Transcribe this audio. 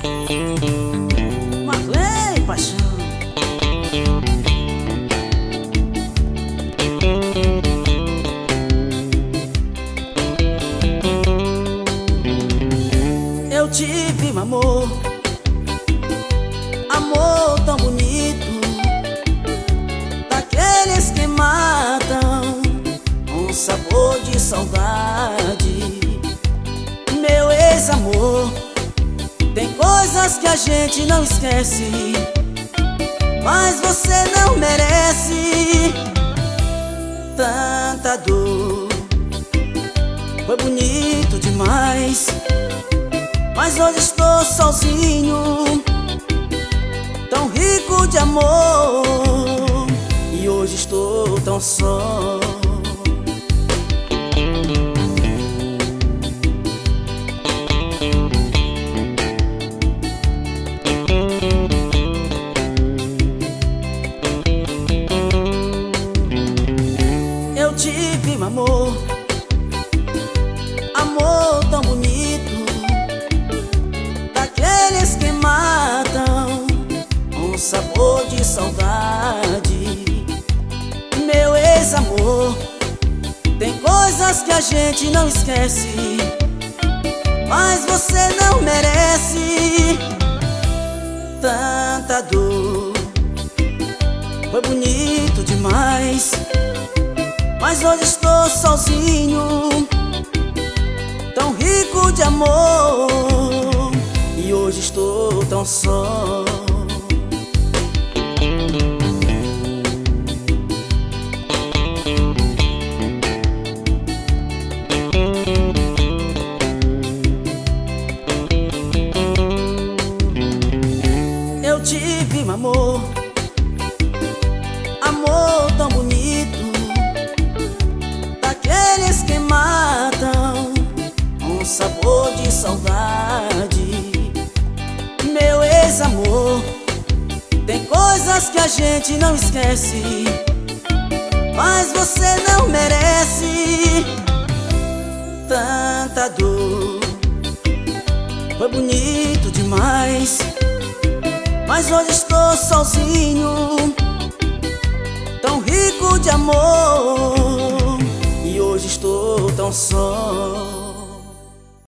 Marley Paixão. Eu tive um amor, amor tão bonito, daqueles que matam, um sabor de saudade. Meu ex-amor, tem coisas que a gente não esquece, mas você não merece tanta dor. Foi bonito demais, mas hoje estou sozinho, tão rico de amor, e hoje estou tão só. Eu tive um amor, amor tão bonito, daqueles que matam, um sabor de saudade. Meu ex-amor, tem coisas que a gente não esquece, mas você não merece tanta dor. Foi bonito demais, mas hoje estou sozinho, tão rico de amor, e hoje estou tão só. Eu tive um amor, amor tão bonito, daqueles que matam, um sabor de saudade. Meu ex-amor, tem coisas que a gente não esquece, mas você não merece tanta dor. Foi bonito demais, mas hoje estou sozinho, tão rico de amor, e hoje estou tão só.